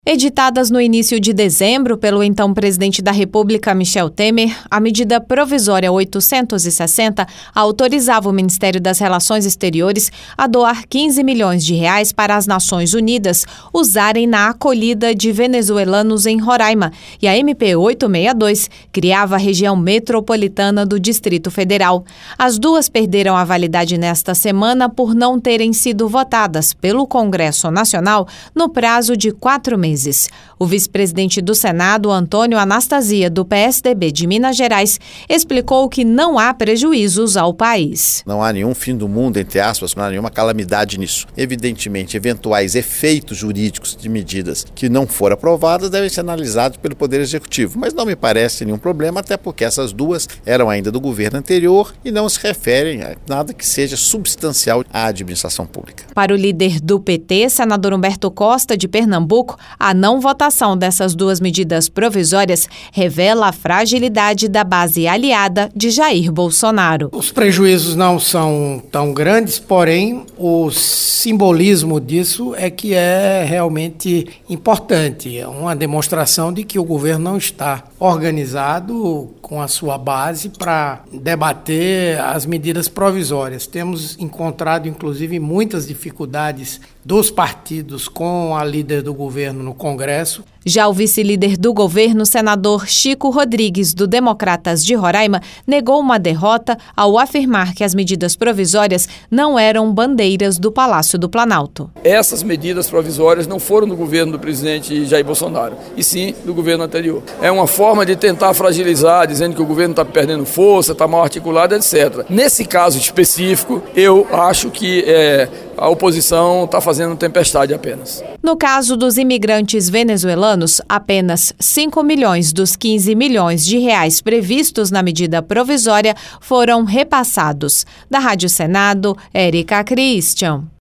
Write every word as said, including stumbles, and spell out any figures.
Editadas no início de dezembro pelo então presidente da República, Michel Temer, a medida provisória oitocentos e sessenta autorizava o Ministério das Relações Exteriores a doar quinze milhões de reais para as Nações Unidas usarem na acolhida de venezuelanos em Roraima, e a M P oitocentos e sessenta e dois criava a região metropolitana do Distrito Federal. As duas perderam a validade nesta semana por não terem sido votadas pelo Congresso Nacional no prazo de quatro meses. O vice-presidente do Senado, Antônio Anastasia, do P S D B de Minas Gerais, explicou que não há prejuízos ao país. Não há nenhum fim do mundo, entre aspas, não há nenhuma calamidade nisso. Evidentemente, eventuais efeitos jurídicos de medidas que não foram aprovadas devem ser analisados pelo Poder Executivo, mas não me parece nenhum problema, até porque essas duas eram ainda do governo anterior e não se referem a nada que seja substancial à administração pública. Para o líder do P T, senador Humberto Costa, de Pernambuco, a não votação dessas duas medidas provisórias revela a fragilidade da base aliada de Jair Bolsonaro. Os prejuízos não são tão grandes, porém o simbolismo disso é que é realmente importante. É uma demonstração de que o governo não está organizado com a sua base para debater as medidas provisórias. Temos encontrado, inclusive, muitas dificuldades dos partidos com a líder do governo no Congresso. Já o vice-líder do governo, senador Chico Rodrigues, do Democratas de Roraima, negou uma derrota ao afirmar que as medidas provisórias não eram bandeiras do Palácio do Planalto. Essas medidas provisórias não foram do governo do presidente Jair Bolsonaro, e sim do governo anterior. É uma forma de tentar fragilizar, dizendo que o governo está perdendo força, está mal articulado, etcétera. Nesse caso específico, eu acho que é, a oposição está fazendo tempestade apenas. No caso dos imigrantes venezuelanos, apenas cinco milhões dos quinze milhões de reais previstos na medida provisória foram repassados. Da Rádio Senado, Érica Christian.